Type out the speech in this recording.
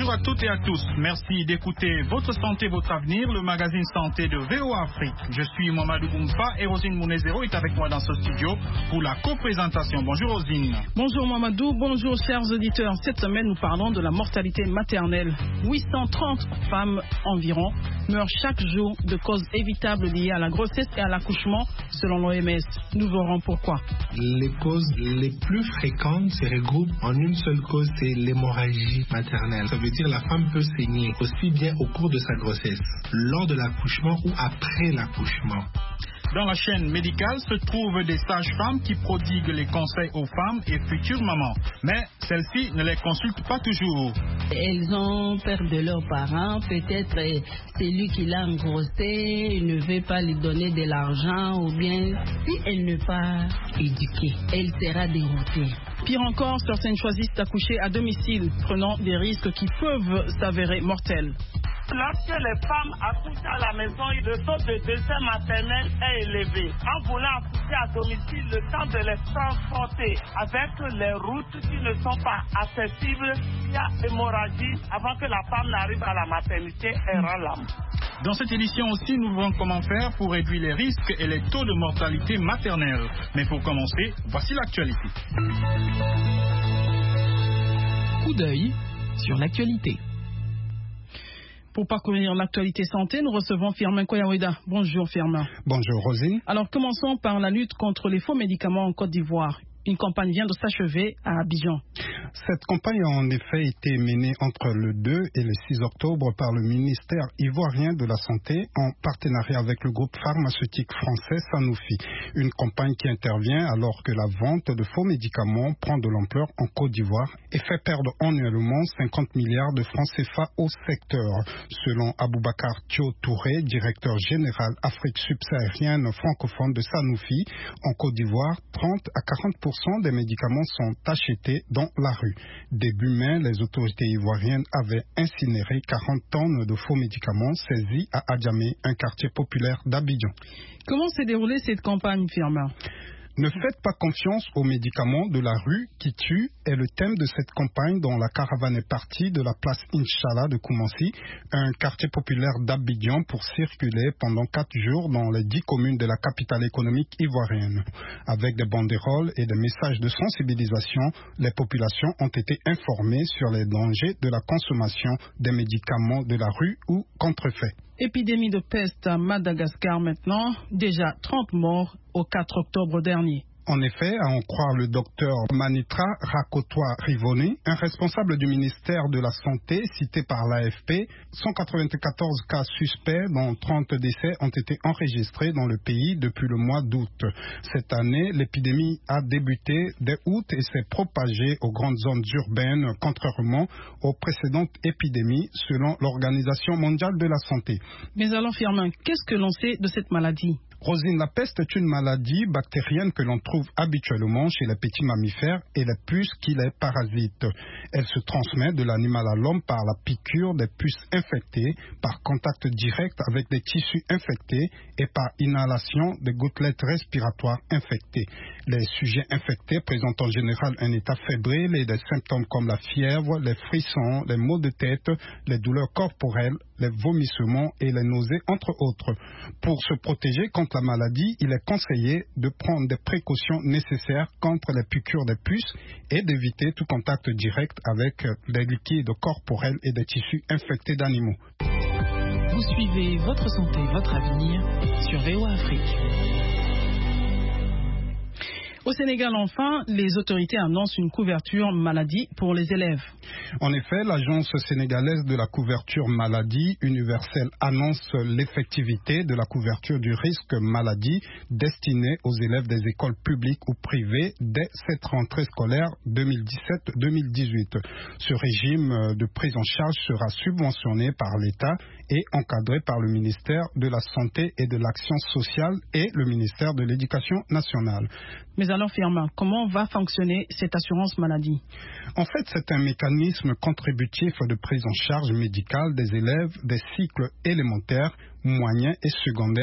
Bonjour à toutes et à tous. Merci d'écouter Votre Santé, Votre Avenir, le magazine santé de VOA Afrique. Je suis Mamadou Boumfa et Rosine Mounezero est avec moi dans ce studio pour la co-présentation. Bonjour Rosine. Bonjour Mamadou, bonjour chers auditeurs. Cette semaine, nous parlons de la mortalité maternelle. 830 femmes environ meurent chaque jour de causes évitables liées à la grossesse et à l'accouchement, selon l'OMS. Nous verrons pourquoi. Les causes les plus fréquentes se regroupent en une seule cause, c'est l'hémorragie maternelle. Ça veut dire la femme peut saigner aussi bien au cours de sa grossesse, lors de l'accouchement ou après l'accouchement. Dans la chaîne médicale se trouvent des sages-femmes qui prodiguent les conseils aux femmes et futures mamans. Mais celles-ci ne les consultent pas toujours. Elles ont peur de leurs parents. Peut-être c'est lui qui l'a engrossé, il ne veut pas lui donner de l'argent. Ou bien, si elle n'est pas éduquée, elle sera déroutée. Pire encore, certaines choisissent d'accoucher à domicile, prenant des risques qui peuvent s'avérer mortels. Lorsque les femmes accouchent à la maison, le taux de décès maternel est élevé. En voulant accoucher à domicile, le temps de les transporter avec les routes qui ne sont pas accessibles, il y a hémorragie avant que la femme n'arrive à la maternité et rend l'âme. Dans cette édition aussi, nous verrons comment faire pour réduire les risques et les taux de mortalité maternelle. Mais pour commencer, voici l'actualité. Coup d'œil sur l'actualité. Pour parcourir l'actualité santé, nous recevons Firmin Koyaweda. Bonjour Firmin. Bonjour Rosine. Alors commençons par la lutte contre les faux médicaments en Côte d'Ivoire. Une campagne vient de s'achever à Abidjan. Cette campagne a en effet été menée entre le 2 et le 6 octobre par le ministère ivoirien de la Santé en partenariat avec le groupe pharmaceutique français Sanofi. Une campagne qui intervient alors que la vente de faux médicaments prend de l'ampleur en Côte d'Ivoire et fait perdre annuellement 50 milliards de francs CFA au secteur. Selon Aboubacar Thio Touré, directeur général Afrique subsaharienne francophone de Sanofi, en Côte d'Ivoire, 30 à 40% des médicaments sont achetés dans la rue. Début mai, les autorités ivoiriennes avaient incinéré 40 tonnes de faux médicaments saisis à Adjamé, un quartier populaire d'Abidjan. Comment s'est déroulée cette campagne, Firmin ? Ne faites pas confiance aux médicaments de la rue qui tuent est le thème de cette campagne dont la caravane est partie de la place Inch'Allah de Koumassi, un quartier populaire d'Abidjan, pour circuler pendant 4 jours dans les 10 communes de la capitale économique ivoirienne. Avec des banderoles et des messages de sensibilisation, les populations ont été informées sur les dangers de la consommation des médicaments de la rue ou contrefaits. Épidémie de peste à Madagascar maintenant, déjà 30 morts au 4 octobre dernier. En effet, à en croire le docteur Manitra Rakotoa Rivoni, un responsable du ministère de la Santé cité par l'AFP, 194 cas suspects dont 30 décès ont été enregistrés dans le pays depuis le mois d'août. Cette année, l'épidémie a débuté dès août et s'est propagée aux grandes zones urbaines, contrairement aux précédentes épidémies, selon l'Organisation mondiale de la santé. Mais alors, Firmin, qu'est-ce que l'on sait de cette maladie ? Rosine, la peste est une maladie bactérienne que l'on trouve habituellement chez les petits mammifères et les puces qui les parasitent. Elle se transmet de l'animal à l'homme par la piqûre des puces infectées, par contact direct avec des tissus infectés et par inhalation des gouttelettes respiratoires infectées. Les sujets infectés présentent en général un état fébrile et des symptômes comme la fièvre, les frissons, les maux de tête, les douleurs corporelles, les vomissements et les nausées, entre autres. Pour se protéger contre la maladie, il est conseillé de prendre des précautions nécessaires contre les piqûres des puces et d'éviter tout contact direct avec des liquides corporels et des tissus infectés d'animaux. Vous suivez Votre Santé, Votre Avenir sur VOA Afrique. Au Sénégal, enfin, les autorités annoncent une couverture maladie pour les élèves. En effet, l'Agence sénégalaise de la couverture maladie universelle annonce l'effectivité de la couverture du risque maladie destinée aux élèves des écoles publiques ou privées dès cette rentrée scolaire 2017-2018. Ce régime de prise en charge sera subventionné par l'État et encadré par le ministère de la Santé et de l'Action sociale et le ministère de l'Éducation nationale. Mais alors, Firmin, comment va fonctionner cette assurance maladie ? En fait, c'est un mécanisme contributif de prise en charge médicale des élèves des cycles élémentaires, moyens et secondaires